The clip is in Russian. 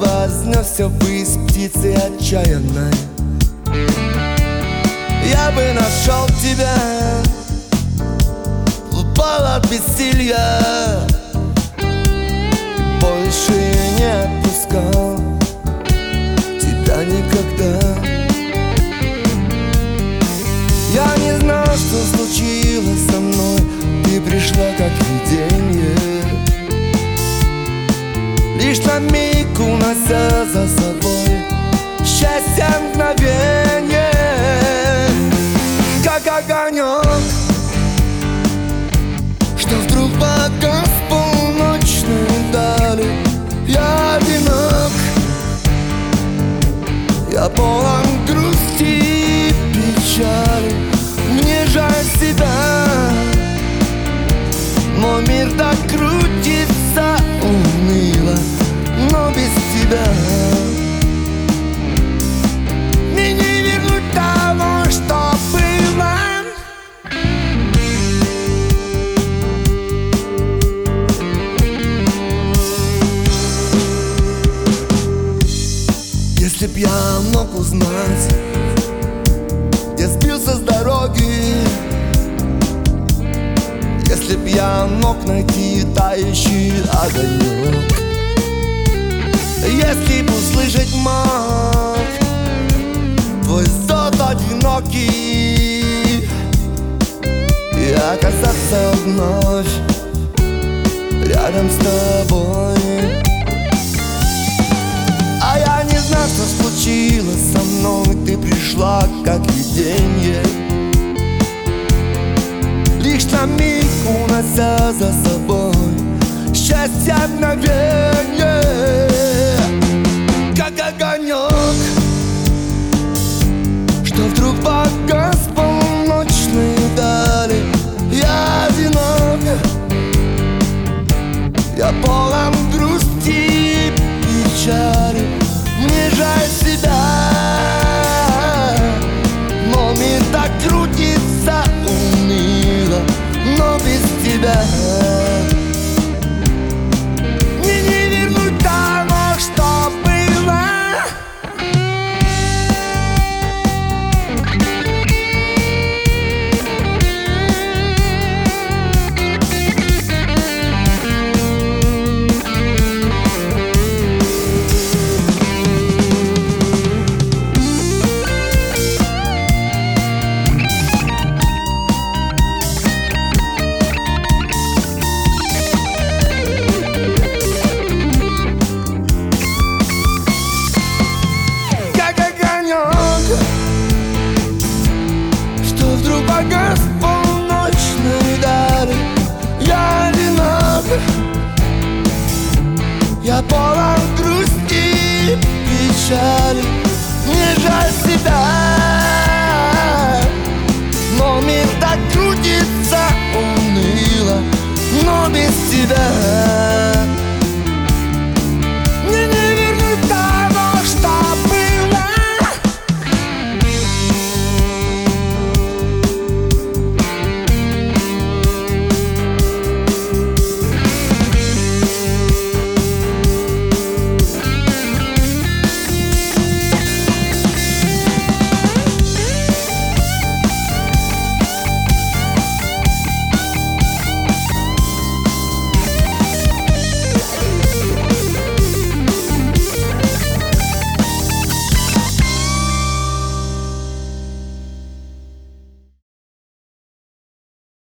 вознесся ввысь птицей отчаянной. Я бы нашел тебя, упал от бессилья, больше не отпускал тебя никогда. Я не знал, что случилось со мной, ты пришла как видение, лишь на миг унося за собой счастье мгновенье. Как огонек, что вдруг погас в полночной дали. Я одинок, я полон грусти и печали. Мне жаль себя, мой мир так крутится уныло, но без тебя мне не вернуть того, что было. Если б я мог узнать, я сбился с дороги, если б я мог найти тающий огонек, если б услышать мог твой зов одинокий и оказаться вновь рядом с тобой. А я не знаю, что случилось со мной, ты пришла как видение, лишь на миг унося за собой счастье мгновенье. Как огонек, что вдруг погас в полночной дали. Я одинок, я полон грусти и печали. Мне жаль себя, но мир так крутится уныло, но без тебя мне не вернуть того, что было. Погас в полночной дали. Я одинок, я полон грусти и печали. Мне жаль себя, но мир так крутится уныло, но без тебя